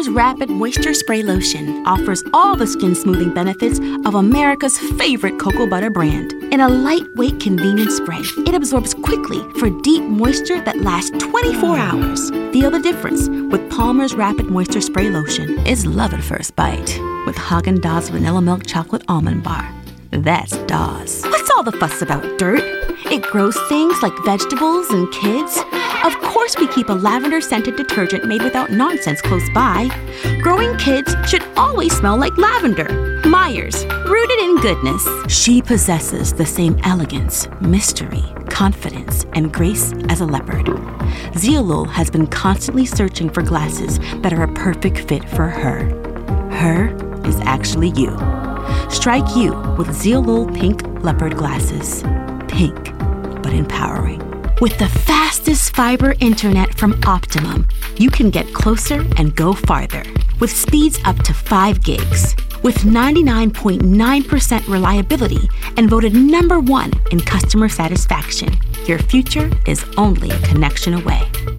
Palmer's Rapid Moisture Spray Lotion offers all the skin smoothing benefits of America's favorite cocoa butter brand. In a lightweight, convenient spray, it absorbs quickly for deep moisture that lasts 24 hours. Feel the difference with Palmer's Rapid Moisture Spray Lotion. It's love at first bite with Haagen-Dazs Vanilla Milk Chocolate Almond Bar. That's Dawes. What's all the fuss about, Dirt? It grows things like vegetables and kids. Of course we keep a lavender-scented detergent made without nonsense close by. Growing kids should always smell like lavender. Myers, rooted in goodness. She possesses the same elegance, mystery, confidence, and grace as a leopard. Zeolol has been constantly searching for glasses that are a perfect fit for her. Her is actually you. Strike you with Zeolol Pink Leopard glasses. Pink, but empowering. With the fastest fiber internet from Optimum, you can get closer and go farther. With speeds up to 5 gigs. With 99.9% reliability and voted #1 in customer satisfaction. Your future is only a connection away.